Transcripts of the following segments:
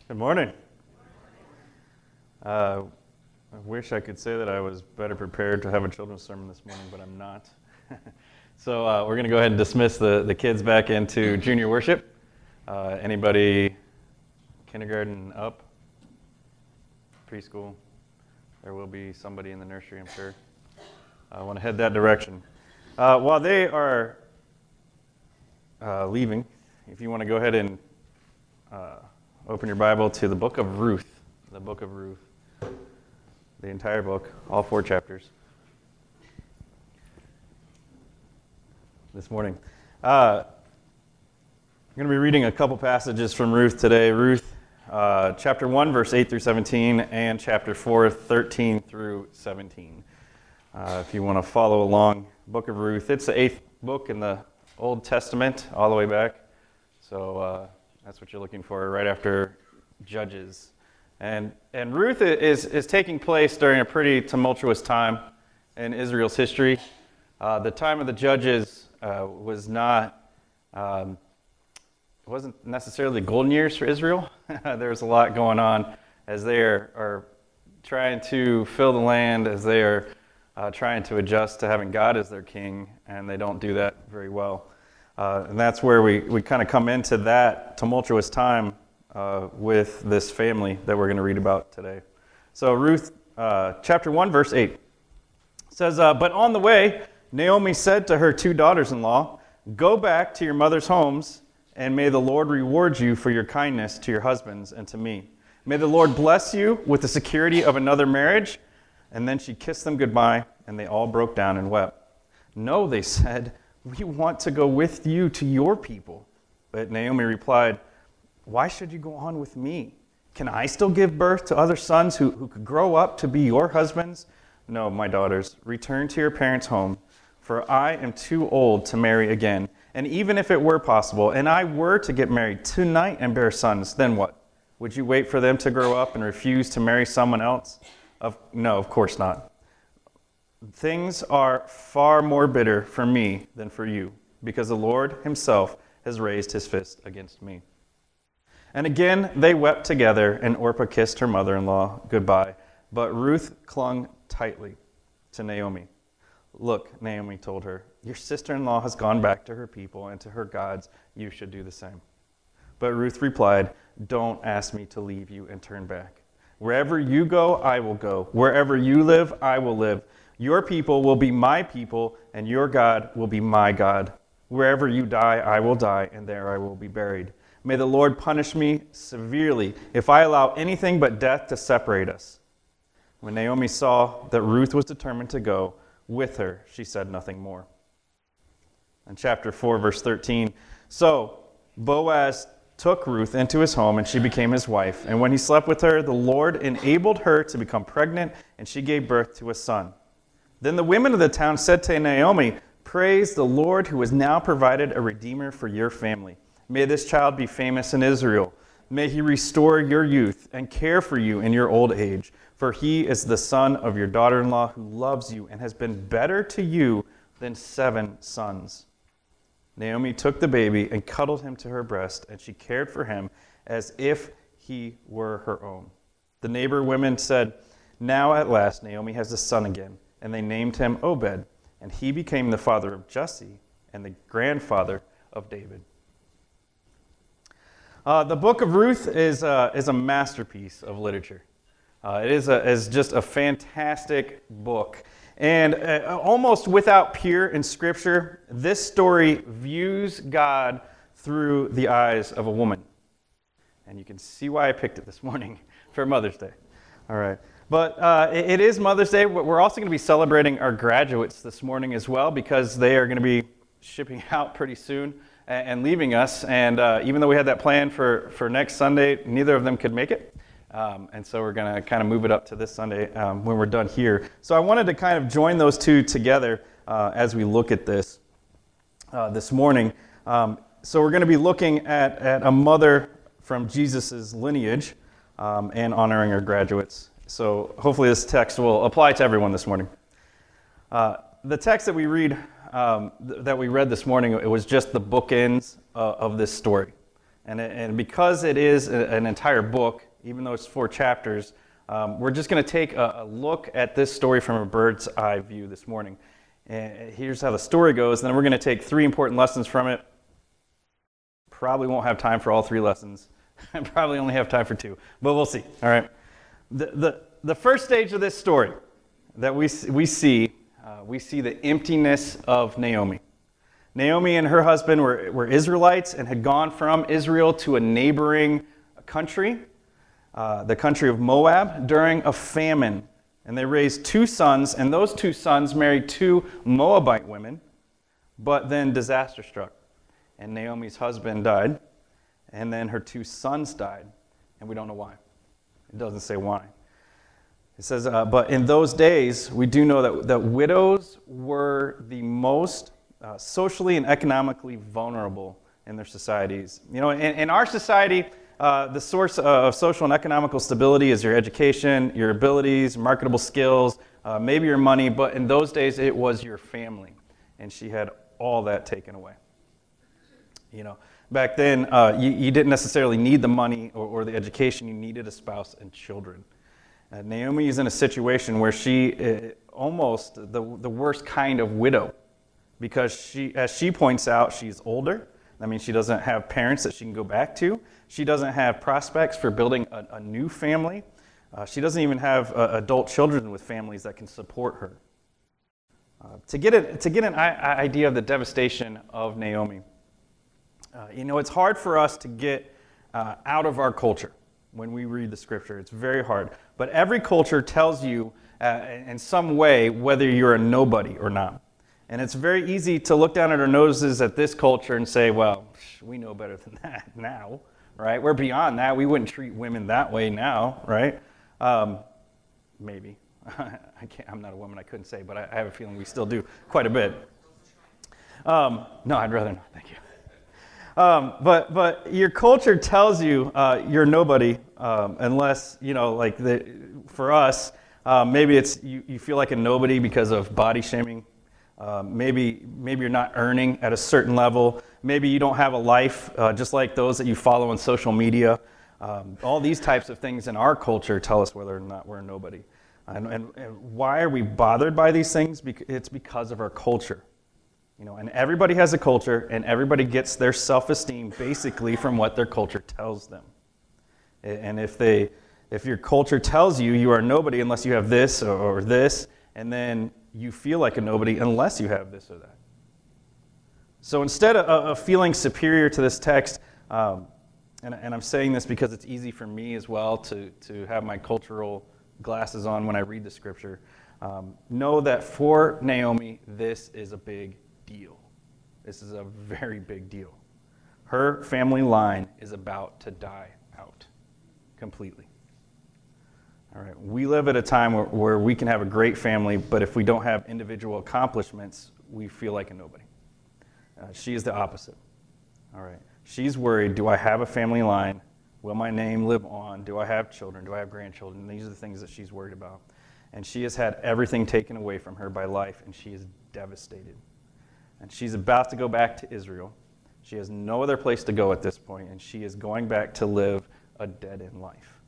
Good morning. I wish I could say that I was better prepared to have a children's sermon this morning, but I'm not. So we're going to go ahead and dismiss the kids back into junior worship. Anybody kindergarten up? Preschool? There will be somebody in the nursery, I'm sure. I want to head that direction. While they are leaving, if you want to go ahead and open your Bible to the book of Ruth. The book of Ruth. The entire book, all 4 chapters. This morning. I'm going to be reading a couple passages from Ruth today. Ruth chapter 1, verse 8 through 17, and chapter 4, 13 through 17. If you want to follow along, book of Ruth. It's the 8th book in the Old Testament, all the way back. So that's what you're looking for right after Judges. And Ruth is taking place during a pretty tumultuous time in Israel's history. The time of the Judges wasn't necessarily golden years for Israel. There's a lot going on as they are trying to fill the land, as they are trying to adjust to having God as their king, and they don't do that very well. And that's where we kind of come into that tumultuous time with this family that we're going to read about today. So Ruth chapter 1, verse 8 says, But on the way, Naomi said to her 2 daughters-in-law, Go back to your mother's homes, and may the Lord reward you for your kindness to your husbands and to me. May the Lord bless you with the security of another marriage. And then she kissed them goodbye, and they all broke down and wept. No, they said, we want to go with you to your people. But Naomi replied, Why should you go on with me? Can I still give birth to other sons who could grow up to be your husbands? No, my daughters, return to your parents' home, for I am too old to marry again. And even if it were possible, and I were to get married tonight and bear sons, then what? Would you wait for them to grow up and refuse to marry someone else? No, of course not. Things are far more bitter for me than for you, because the Lord himself has raised his fist against me. And again they wept together, and Orpah kissed her mother-in-law goodbye. But Ruth clung tightly to Naomi. Look, Naomi told her, your sister-in-law has gone back to her people and to her gods. You should do the same. But Ruth replied, Don't ask me to leave you and turn back. Wherever you go, I will go. Wherever you live, I will live. Your people will be my people, and your God will be my God. Wherever you die, I will die, and there I will be buried. May the Lord punish me severely if I allow anything but death to separate us. When Naomi saw that Ruth was determined to go with her, she said nothing more. In chapter 4, verse 13, So Boaz took Ruth into his home, and she became his wife. And when he slept with her, the Lord enabled her to become pregnant, and she gave birth to a son. Then the women of the town said to Naomi, Praise the Lord who has now provided a redeemer for your family. May this child be famous in Israel. May he restore your youth and care for you in your old age. For he is the son of your daughter-in-law who loves you and has been better to you than 7 sons. Naomi took the baby and cuddled him to her breast, and she cared for him as if he were her own. The neighbor women said, Now at last Naomi has a son again. And they named him Obed, and he became the father of Jesse and the grandfather of David. The book of Ruth is a masterpiece of literature. It is just a fantastic book. And almost without peer in Scripture, this story views God through the eyes of a woman. And you can see why I picked it this morning for Mother's Day. All right. But it is Mother's Day. We're also going to be celebrating our graduates this morning as well, because they are going to be shipping out pretty soon and leaving us. And even though we had that plan for next Sunday, neither of them could make it. And so we're going to kind of move it up to this Sunday when we're done here. So I wanted to kind of join those two together as we look at this morning. So we're going to be looking at a mother from Jesus' lineage and honoring our graduates. So hopefully this text will apply to everyone this morning. The text that we read this morning, it was just the bookends of this story. And because it is an entire book, even though it's 4 chapters, we're just going to take a look at this story from a bird's eye view this morning. And here's how the story goes. Then we're going to take 3 important lessons from it. Probably won't have time for all 3 lessons. I probably only have time for 2, but we'll see. All right. The first stage of this story that we see the emptiness of Naomi. Naomi and her husband were Israelites and had gone from Israel to a neighboring country, the country of Moab, during a famine. And they raised 2 sons, and those 2 sons married 2 Moabite women, but then disaster struck. And Naomi's husband died, and then her 2 sons died, and we don't know why. It doesn't say why. It says, but in those days, we do know that widows were the most socially and economically vulnerable in their societies. You know, in our society, the source of social and economical stability is your education, your abilities, marketable skills, maybe your money, but in those days, it was your family, and she had all that taken away. You know, back then, you didn't necessarily need the money or the education. You needed a spouse and children. Naomi is in a situation where she almost the worst kind of widow, because she, as she points out, she's older. That means she doesn't have parents that she can go back to. She doesn't have prospects for building a new family. She doesn't even have adult children with families that can support her. To get an idea of the devastation of Naomi, you know, it's hard for us to get out of our culture when we read the scripture. It's very hard. But every culture tells you in some way whether you're a nobody or not. And it's very easy to look down at our noses at this culture and say, well, we know better than that now, right? We're beyond that. We wouldn't treat women that way now, right? Maybe. I'm not a woman, I couldn't say, but I have a feeling we still do quite a bit. No, I'd rather not, thank you. But your culture tells you you're nobody unless, you know, like for us, maybe it's you feel like a nobody because of body shaming. Maybe you're not earning at a certain level. Maybe you don't have a life just like those that you follow on social media. All these types of things in our culture tell us whether or not we're a nobody. And why are we bothered by these things? It's because of our culture. You know, and everybody has a culture, and everybody gets their self-esteem basically from what their culture tells them. And if your culture tells you you are nobody unless you have this or this, and then you feel like a nobody unless you have this or that. So instead of feeling superior to this text, and I'm saying this because it's easy for me as well to have my cultural glasses on when I read the scripture, know that for Naomi, this is a big deal. This is a very big deal. Her family line is about to die out completely. All right. We live at a time where we can have a great family, but if we don't have individual accomplishments, we feel like a nobody. She is the opposite. All right. She's worried, do I have a family line? Will my name live on? Do I have children? Do I have grandchildren? These are the things that she's worried about. And she has had everything taken away from her by life, and she is devastated. And she's about to go back to Israel. She has no other place to go at this point, and she is going back to live a dead-end life.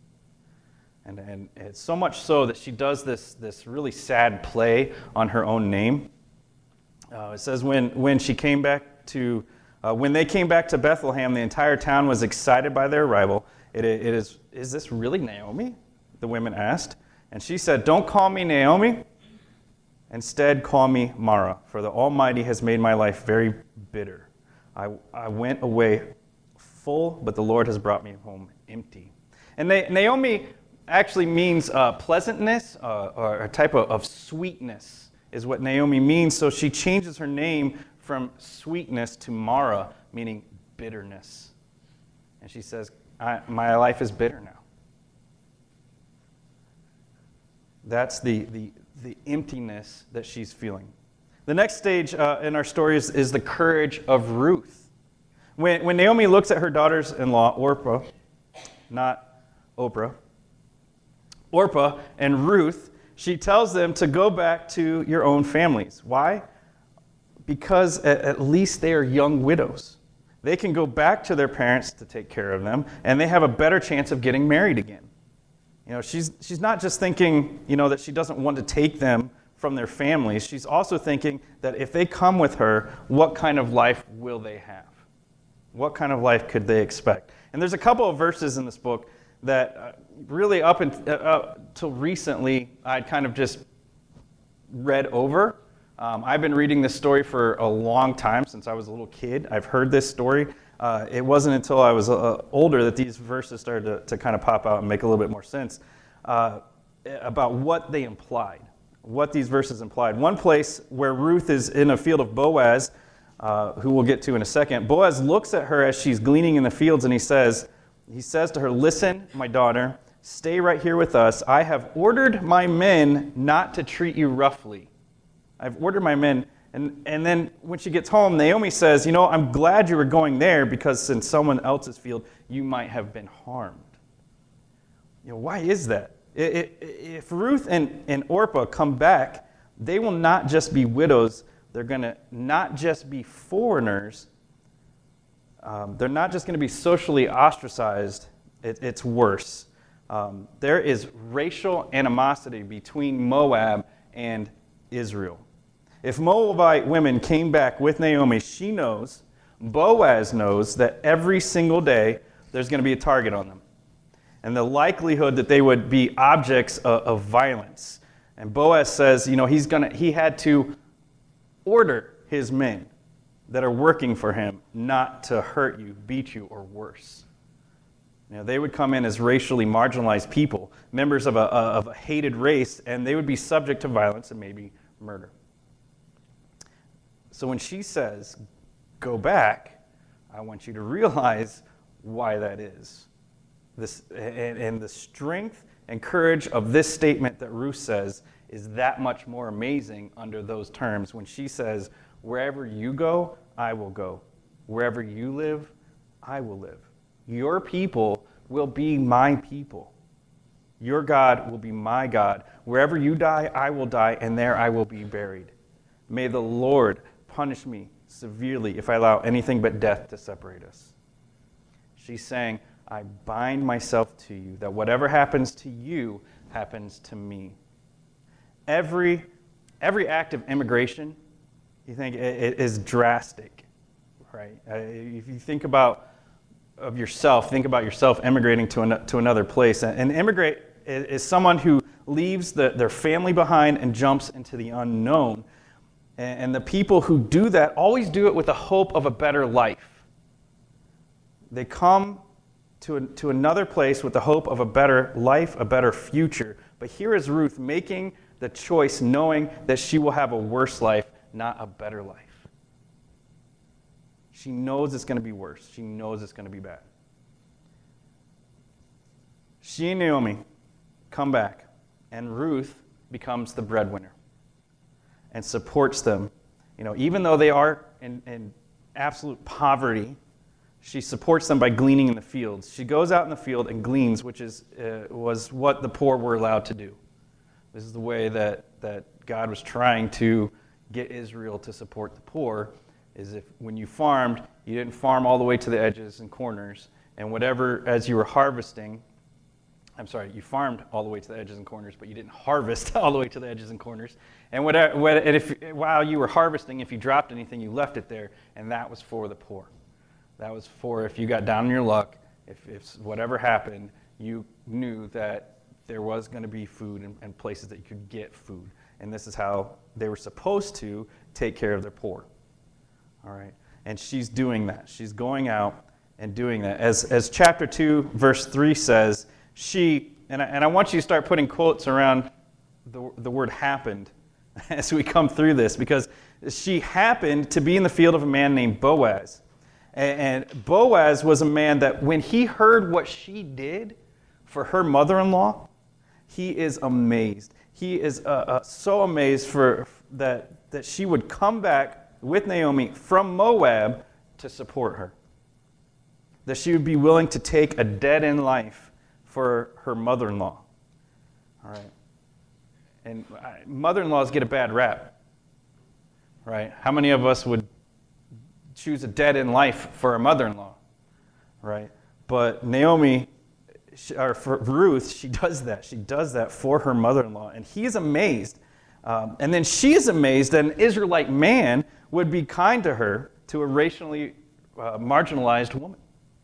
And it's so much so that she does this really sad play on her own name. It says when they came back to Bethlehem, the entire town was excited by their arrival. Is this really Naomi? The women asked. And she said, don't call me Naomi. Instead, call me Mara, for the Almighty has made my life very bitter. I went away full, but the Lord has brought me home empty. And Naomi actually means pleasantness or a type of sweetness is what Naomi means. So she changes her name from sweetness to Mara, meaning bitterness. And she says, my life is bitter now. That's the emptiness that she's feeling. The next stage in our story is the courage of Ruth. When Naomi looks at her daughters-in-law, Orpah, not Oprah, Orpah and Ruth, she tells them to go back to your own families. Why? Because at least they are young widows. They can go back to their parents to take care of them, and they have a better chance of getting married again. She's not just thinking, that she doesn't want to take them from their families. She's also thinking that if they come with her, what kind of life will they have? What kind of life could they expect? And there's a couple of verses in this book that really up until recently I'd kind of just read over. I've been reading this story for a long time, since I was a little kid. I've heard this story. It wasn't until I was older that these verses started to kind of pop out and make a little bit more sense about what they implied, what these verses implied. One place where Ruth is in a field of Boaz, who we'll get to in a second, Boaz looks at her as she's gleaning in the fields, and he says to her, "Listen, my daughter, stay right here with us. I have ordered my men not to treat you roughly." I've ordered my men. And then when she gets home, Naomi says, "I'm glad you were going there, because in someone else's field, you might have been harmed." Why is that? If Ruth and Orpah come back, they will not just be widows. They're going to not just be foreigners. They're not just going to be socially ostracized. It's worse. There is racial animosity between Moab and Israel. If Moabite women came back with Naomi, she knows, Boaz knows, that every single day there's going to be a target on them. And the likelihood that they would be objects of violence. And Boaz says, he had to order his men that are working for him not to hurt you, beat you, or worse. They would come in as racially marginalized people, members of a hated race, and they would be subject to violence and maybe murder. So when she says, "Go back," I want you to realize why that is. And the strength and courage of this statement that Ruth says is that much more amazing under those terms. When she says, "Wherever you go, I will go. Wherever you live, I will live. Your people will be my people. Your God will be my God. Wherever you die, I will die, and there I will be buried. May the Lord punish me severely if I allow anything but death to separate us." She's saying, "I bind myself to you, that whatever happens to you happens to me." Every act of immigration, you think, it is drastic, right? If you think about yourself immigrating to another place. An immigrant is someone who leaves their family behind and jumps into the unknown. And the people who do that always do it with the hope of a better life. They come to another place with the hope of a better life, a better future. But here is Ruth making the choice, knowing that she will have a worse life, not a better life. She knows it's going to be worse. She knows it's going to be bad. She and Naomi come back, and Ruth becomes the breadwinner and supports them. Even though they are in absolute poverty, she supports them by gleaning in the fields. She goes out in the field and gleans, which was what the poor were allowed to do. This is the way that God was trying to get Israel to support the poor, is when you farmed, you didn't farm all the way to the edges and corners, and whatever, as you were harvesting, you farmed all the way to the edges and corners, but you didn't harvest all the way to the edges and corners. And while you were harvesting, if you dropped anything, you left it there, and that was for the poor. That was for if you got down on your luck, if whatever happened, you knew that there was going to be food and places that you could get food. And this is how they were supposed to take care of their poor. All right. And she's doing that. She's going out and doing that. As chapter 2, verse 3 says, and I want you to start putting quotes around the word happened as we come through this, because she happened to be in the field of a man named Boaz. And Boaz was a man that when he heard what she did for her mother-in-law, he is amazed. He is so amazed that she would come back with Naomi from Moab to support her. That she would be willing to take a dead-end life for her mother-in-law. All right. And mother-in-laws get a bad rap. Right? How many of us would choose a dead-end life for her mother-in-law, right? But Naomi, or for Ruth, she does that. She does that for her mother-in-law, and he's amazed. And then she is amazed that an Israelite man would be kind to her, to a racially marginalized woman.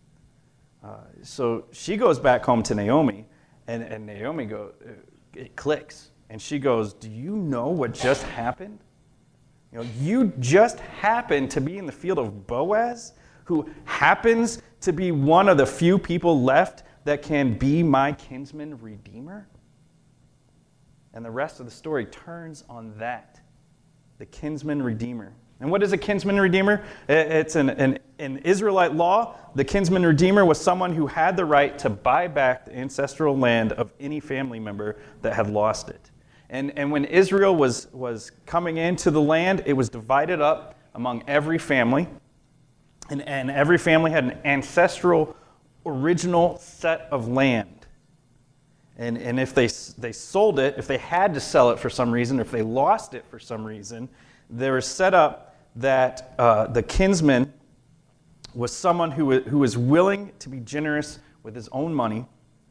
So she goes back home to Naomi, and Naomi it clicks. And she goes, do you know what just happened? You just happened to be in the field of Boaz, who happens to be one of the few people left that can be my kinsman redeemer. And the rest of the story turns on that, the kinsman redeemer. And what is a kinsman redeemer? It's in Israelite law, the kinsman redeemer was someone who had the right to buy back the ancestral land of any family member that had lost it. And when Israel was coming into the land, it was divided up among every family. And every family had an ancestral, original set of land. And if they sold it, if they had to sell it for some reason, or if they lost it for some reason, there was set up that the kinsman was someone who was willing to be generous with his own money.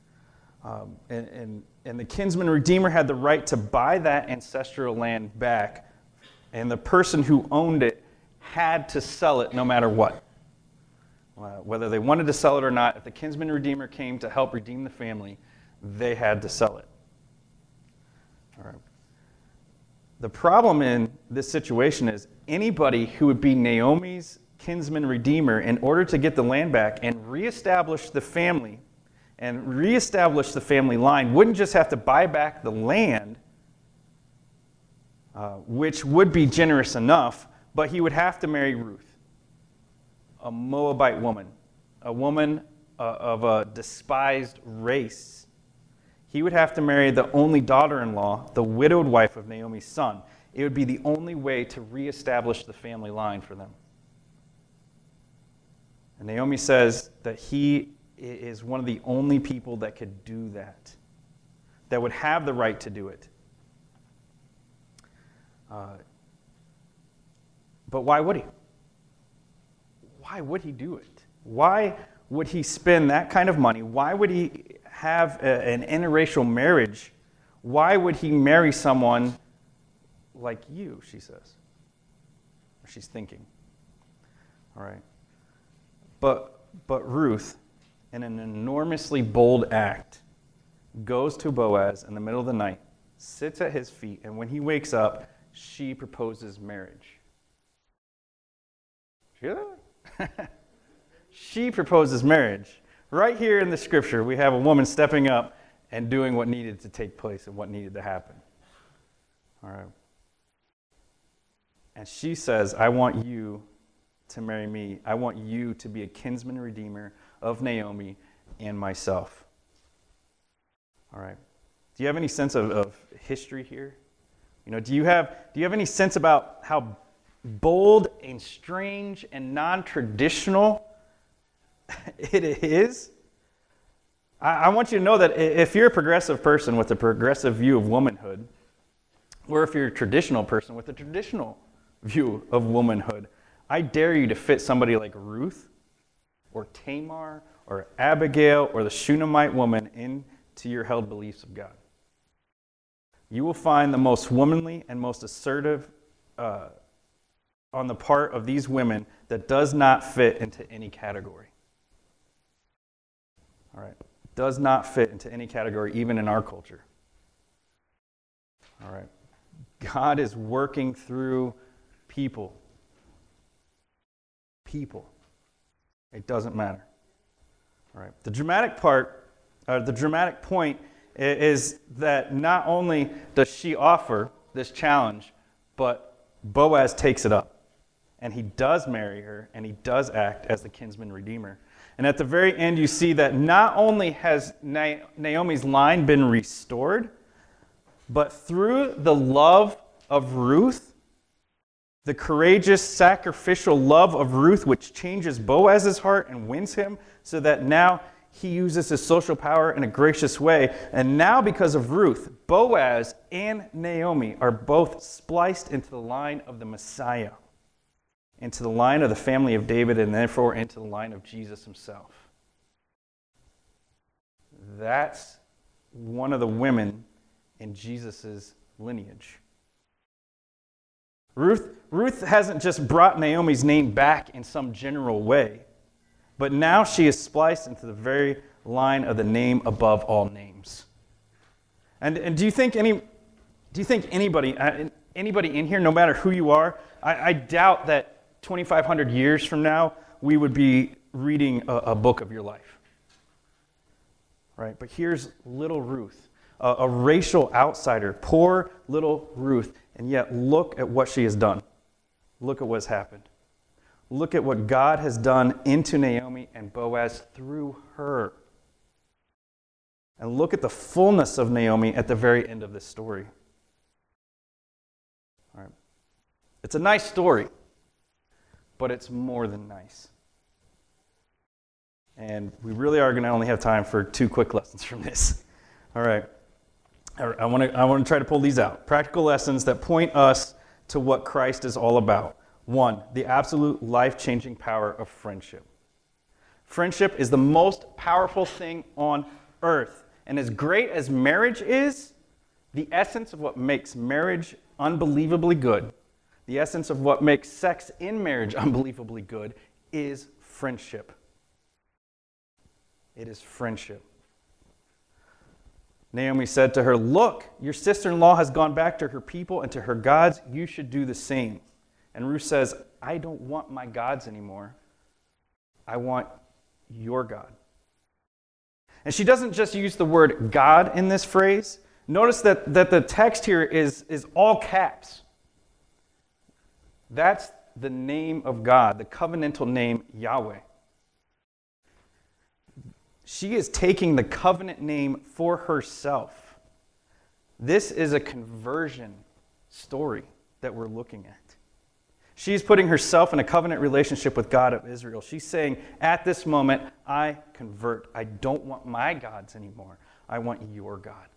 And the kinsman redeemer had the right to buy that ancestral land back, and the person who owned it had to sell it no matter what. Whether they wanted to sell it or not, if the kinsman redeemer came to help redeem the family, they had to sell it. All right. The problem in this situation is anybody who would be Naomi's kinsman redeemer in order to get the land back and reestablish the family and reestablish the family line wouldn't just have to buy back the land, which would be generous enough, but he would have to marry Ruth, a Moabite woman, a woman of a despised race. He would have to marry the only daughter-in-law, the widowed wife of Naomi's son. It would be the only way to reestablish the family line for them. And Naomi says that he is one of the only people that could do that would have the right to do it. But why would he? Why would he do it? Why would he spend that kind of money? Why would he have an interracial marriage? Why would he marry someone like you, she says. Or she's thinking. All right. But Ruth, in an enormously bold act, goes to Boaz in the middle of the night, sits at his feet, and when he wakes up, she proposes marriage. Did you hear that? She proposes marriage. Right here in the scripture, we have a woman stepping up and doing what needed to take place and what needed to happen. All right. And she says, I want you to marry me. I want you to be a kinsman redeemer of Naomi and myself. All right. Do you have any sense of history here? You know, do you have any sense about how bold and strange and non-traditional it is? I want you to know that if you're a progressive person with a progressive view of womanhood, or if you're a traditional person with a traditional view of womanhood, I dare you to fit somebody like Ruth or Tamar or Abigail or the Shunammite woman into your held beliefs of God. You will find the most womanly and most assertive on the part of these women that does not fit into any category. All right. Does not fit into any category, even in our culture. All right. God is working through people. People. It doesn't matter. All right. The dramatic point is that not only does she offer this challenge, but Boaz takes it up. And he does marry her, and he does act as the kinsman redeemer. And at the very end, you see that not only has Naomi's line been restored, but through the love of Ruth, the courageous, sacrificial love of Ruth, which changes Boaz's heart and wins him, so that now he uses his social power in a gracious way. And now, because of Ruth, Boaz and Naomi are both spliced into the line of the Messiah. into the line of the family of David, and therefore into the line of Jesus himself. That's one of the women in Jesus' lineage. Ruth hasn't just brought Naomi's name back in some general way, but now she is spliced into the very line of the name above all names. And do you think anybody in here, no matter who you are, I doubt that 2,500 years from now we would be reading a book of your life. Right? But here's little Ruth, a racial outsider, poor little Ruth, and yet look at what she has done. Look at what's happened. Look at what God has done into Naomi and Boaz through her. And look at the fullness of Naomi at the very end of this story. All right. It's a nice story, but it's more than nice. And we really are going to only have time for 2 quick lessons from this. All right. I want to try to pull these out. Practical lessons that point us to what Christ is all about. 1, the absolute life-changing power of friendship. Friendship is the most powerful thing on earth. And as great as marriage is, the essence of what makes marriage unbelievably good, the essence of what makes sex in marriage unbelievably good, is friendship. It is friendship. Naomi said to her, "Look, your sister-in-law has gone back to her people and to her gods. You should do the same." And Ruth says, "I don't want my gods anymore. I want your God." And she doesn't just use the word God in this phrase. Notice that the text here is all caps. That's the name of God, the covenantal name Yahweh. She is taking the covenant name for herself. This is a conversion story that we're looking at. She's putting herself in a covenant relationship with God of Israel. She's saying, at this moment, I convert. I don't want my gods anymore. I want your God.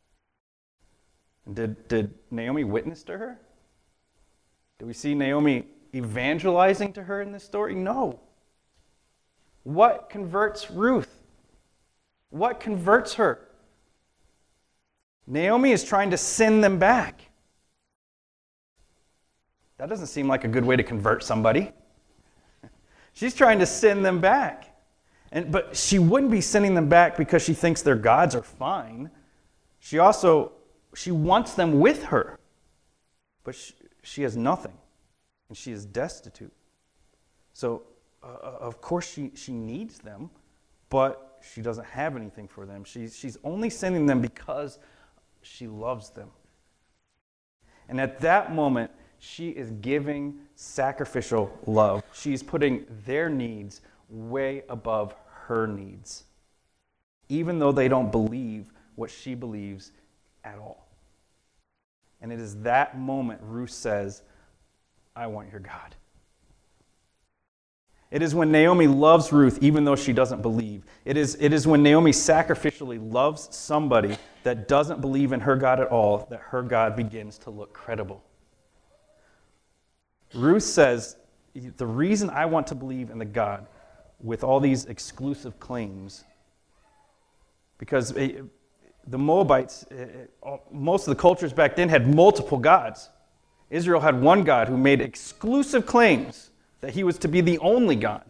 Did Naomi witness to her? Do we see Naomi evangelizing to her in this story? No. What converts Ruth? What converts her? Naomi is trying to send them back. That doesn't seem like a good way to convert somebody. She's trying to send them back. But she wouldn't be sending them back because she thinks their gods are fine. She wants them with her. But she has nothing. And she is destitute. So, of course, she needs them, but she doesn't have anything for them. She's only sending them because she loves them. And at that moment, she is giving sacrificial love. She's putting their needs way above her needs, even though they don't believe what she believes at all. And it is that moment Ruth says, I want your God. It is when Naomi loves Ruth, even though she doesn't believe. It is when Naomi sacrificially loves somebody that doesn't believe in her God at all, that her God begins to look credible. Ruth says, the reason I want to believe in the God with all these exclusive claims, because the Moabites, most of the cultures back then had multiple gods. Israel had one God who made exclusive claims that he was to be the only God.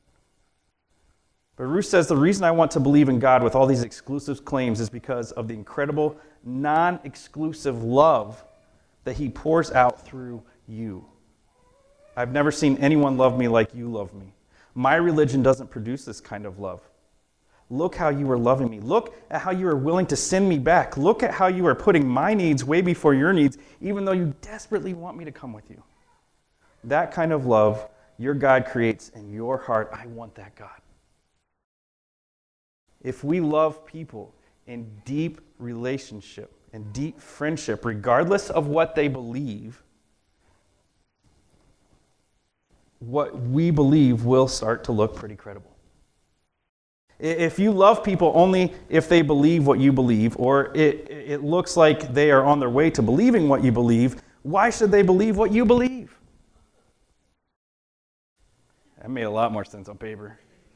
But Ruth says the reason I want to believe in God with all these exclusive claims is because of the incredible non-exclusive love that he pours out through you. I've never seen anyone love me like you love me. My religion doesn't produce this kind of love. Look how you are loving me. Look at how you are willing to send me back. Look at how you are putting my needs way before your needs, even though you desperately want me to come with you. That kind of love your God creates in your heart. I want that God. If we love people in deep relationship and deep friendship, regardless of what they believe, what we believe will start to look pretty credible. If you love people only if they believe what you believe, or it looks like they are on their way to believing what you believe, why should they believe what you believe? made a lot more sense on paper.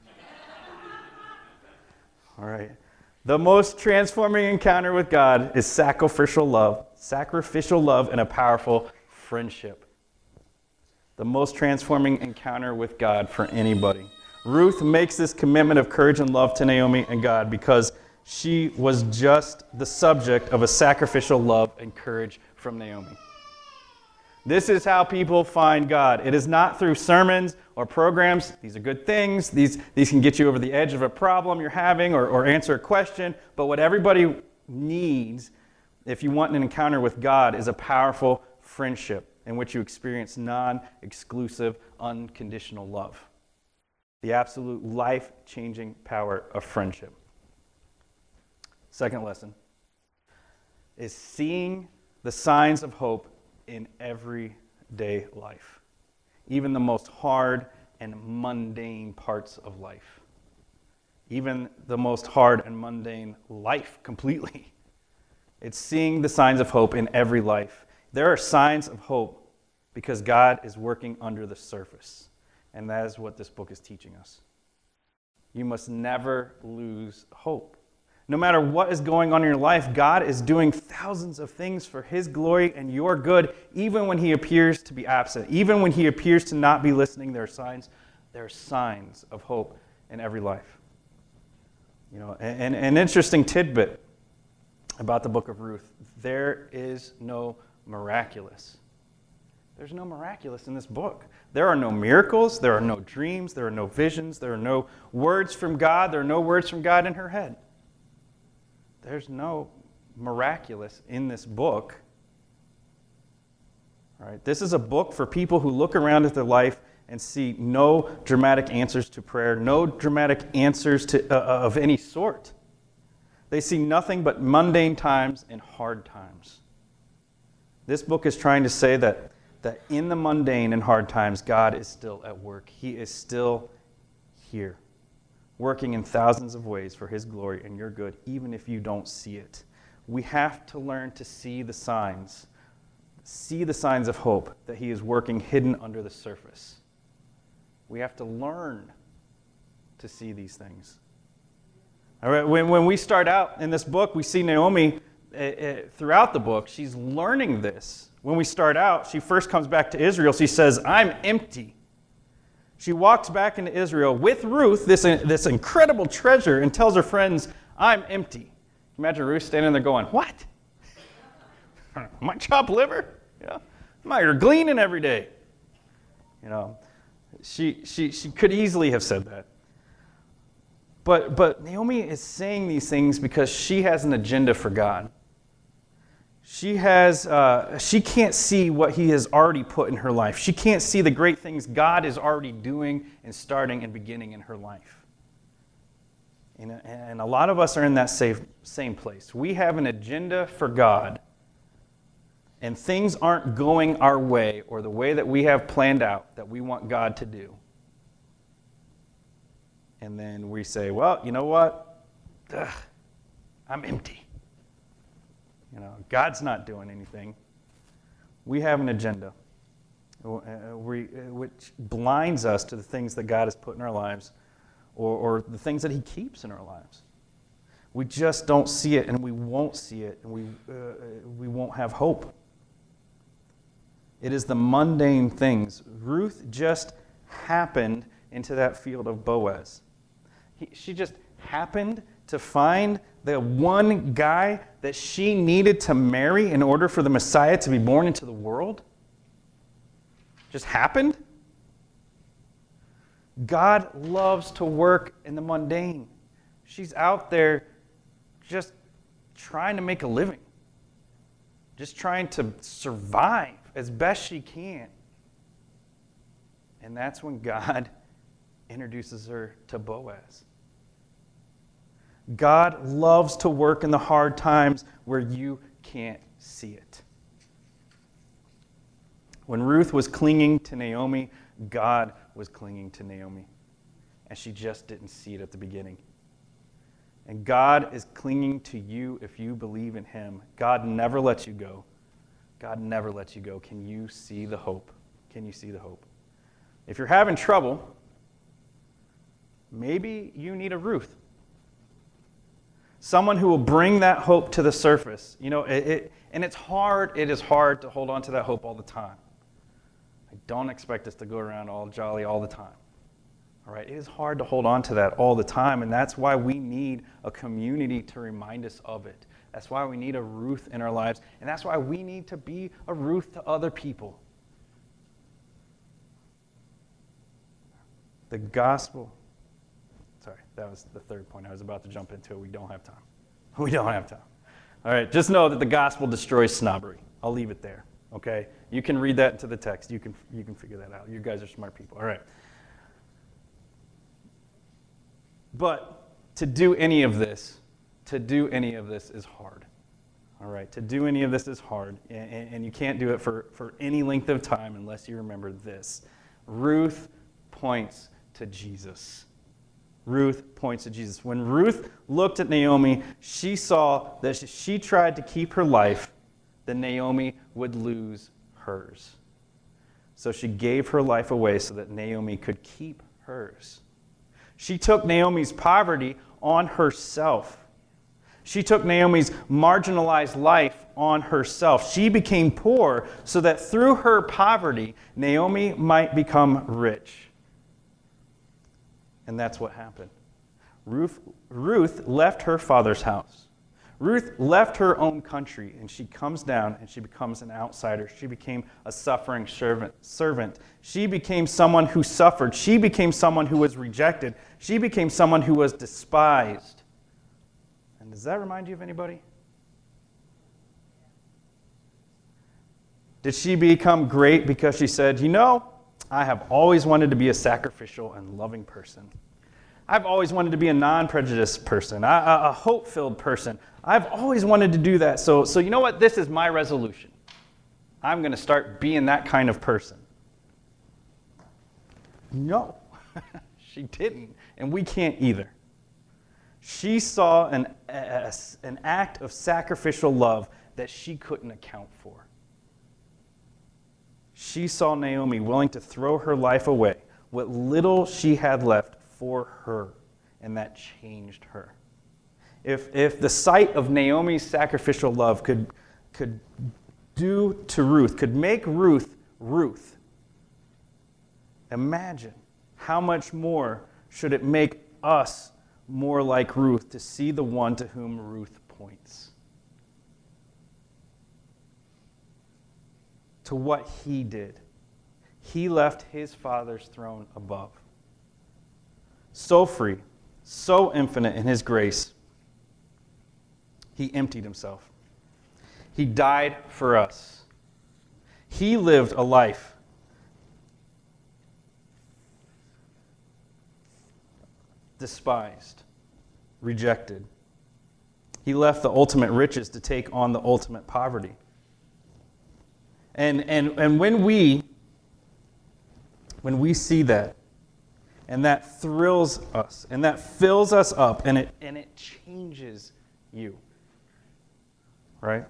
All right. The most transforming encounter with God is sacrificial love and a powerful friendship. The most transforming encounter with God for anybody. Ruth makes this commitment of courage and love to Naomi and God because she was just the subject of a sacrificial love and courage from Naomi. This is how people find God. It is not through sermons or programs. These are good things. These can get you over the edge of a problem you're having or answer a question. But what everybody needs, if you want an encounter with God, is a powerful friendship in which you experience non-exclusive, unconditional love. The absolute life-changing power of friendship. Second lesson is seeing the signs of hope in everyday life, even the most hard and mundane parts of life, even the most hard and mundane life completely. It's seeing the signs of hope in every life. There are signs of hope because God is working under the surface, and that is what this book is teaching us. You must never lose hope. No matter what is going on in your life, God is doing thousands of things for His glory and your good, even when He appears to be absent, even when He appears to not be listening. There are signs of hope in every life. You know, an interesting tidbit about the book of Ruth: there is no miraculous. There's no miraculous in this book. There are no miracles. There are no dreams. There are no visions. There are no words from God. There are no words from God in her head. There's no miraculous in this book. All right, this is a book for people who look around at their life and see no dramatic answers to prayer, no dramatic answers of any sort. They see nothing but mundane times and hard times. This book is trying to say that in the mundane and hard times, God is still at work. He is still here, working in thousands of ways for His glory and your good, even if you don't see it. We have to learn to see the signs of hope that He is working hidden under the surface. We have to learn to see these things. All right, when we start out in this book, we see Naomi throughout the book. She's learning this. When we start out, she first comes back to Israel. She says, "I'm empty." She walks back into Israel with Ruth, this incredible treasure, and tells her friends, "I'm empty." Imagine Ruth standing there going, "What? Am I chopped liver? Yeah. Am I gleaning every day?" You know, she could easily have said that. But Naomi is saying these things because she has an agenda for God. She can't see what He has already put in her life. She can't see the great things God is already doing and starting and beginning in her life. And a lot of us are in that same place. We have an agenda for God, and things aren't going our way or the way that we have planned out that we want God to do. And then we say, "Well, you know what? I'm empty. You know, God's not doing anything." We have an agenda which blinds us to the things that God has put in our lives or the things that He keeps in our lives. We just don't see it, and we won't see it, and we won't have hope. It is the mundane things. Ruth just happened into that field of Boaz. She just happened to find the one guy that she needed to marry in order for the Messiah to be born into the world. Just happened. God loves to work in the mundane. She's out there just trying to make a living, just trying to survive as best she can. And that's when God introduces her to Boaz. God loves to work in the hard times where you can't see it. When Ruth was clinging to Naomi, God was clinging to Naomi. And she just didn't see it at the beginning. And God is clinging to you if you believe in Him. God never lets you go. God never lets you go. Can you see the hope? Can you see the hope? If you're having trouble maybe you need a Ruth. Someone who will bring that hope to the surface. You know, and it's hard. It is hard to hold on to that hope all the time. I don't expect us to go around all jolly all the time. All right, it is hard to hold on to that all the time, and that's why we need a community to remind us of it. That's why we need a Ruth in our lives, and that's why we need to be a Ruth to other people. The gospel. Sorry, that was the third point I was about to jump into. We don't have time. We don't have time. All right, just know that the gospel destroys snobbery. I'll leave it there, okay? You can read that into the text. You can figure that out. You guys are smart people. All right. But to do any of this is hard. All right, to do any of this is hard, and you can't do it for any length of time unless you remember this. Ruth points to Jesus. Ruth points to Jesus. When Ruth looked at Naomi, she saw that if she tried to keep her life, then Naomi would lose hers. So she gave her life away so that Naomi could keep hers. She took Naomi's poverty on herself. She took Naomi's marginalized life on herself. She became poor so that through her poverty, Naomi might become rich. And that's what happened. Ruth left her father's house. Ruth left her own country, and she comes down and she becomes an outsider. She became a suffering servant. She became someone who suffered. She became someone who was rejected. She became someone who was despised. And does that remind you of anybody? Did she become great because she said, you know, I have always wanted to be a sacrificial and loving person. I've always wanted to be a non-prejudiced person, a hope-filled person. I've always wanted to do that. So you know what? This is my resolution. I'm going to start being that kind of person. No, she didn't, and we can't either. She saw an act of sacrificial love that she couldn't account for. She saw Naomi willing to throw her life away, what little she had left, for her, and that changed her. If the sight of Naomi's sacrificial love could do to Ruth, could make Ruth Ruth, imagine how much more should it make us more like Ruth to see the one to whom Ruth points. To what he did. He left his Father's throne above. So free, so infinite in his grace, he emptied himself. He died for us. He lived a life despised, rejected. He left the ultimate riches to take on the ultimate poverty. And when we see that, and that thrills us, and that fills us up, and it changes you, right?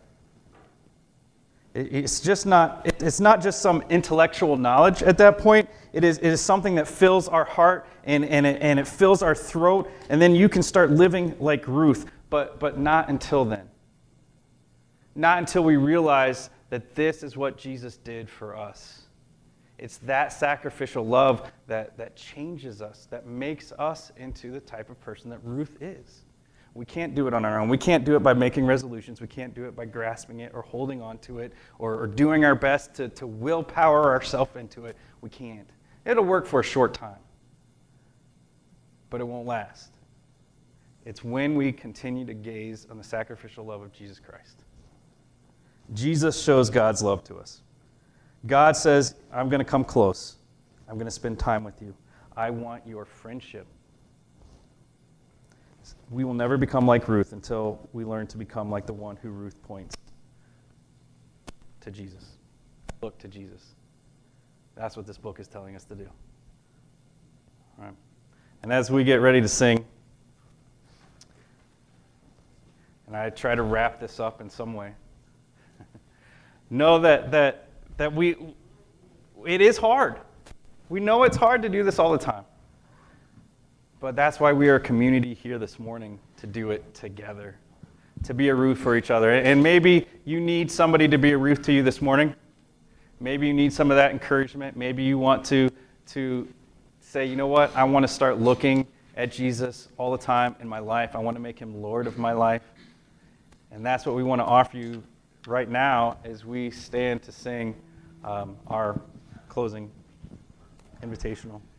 It's not just some intellectual knowledge at that point. It is something that fills our heart and it fills our throat, and then you can start living like Ruth, but not until then. Not until we realize that this is what Jesus did for us. It's that sacrificial love that changes us, that makes us into the type of person that Ruth is. We can't do it on our own. We can't do it by making resolutions. We can't do it by grasping it or holding on to it or doing our best to willpower ourselves into it. We can't. It'll work for a short time, but it won't last. It's when we continue to gaze on the sacrificial love of Jesus Christ. Jesus shows God's love to us. God says, I'm going to come close. I'm going to spend time with you. I want your friendship. We will never become like Ruth until we learn to become like the one who Ruth points to Jesus. Look to Jesus. That's what this book is telling us to do. All right. And as we get ready to sing, and I try to wrap this up in some way, know that it is hard. We know it's hard to do this all the time. But that's why we are a community here this morning, to do it together, to be a Ruth for each other. And maybe you need somebody to be a Ruth to you this morning. Maybe you need some of that encouragement. Maybe you want to say, you know what, I want to start looking at Jesus all the time in my life. I want to make him Lord of my life. And that's what we want to offer you right now as we stand to sing our closing invitational.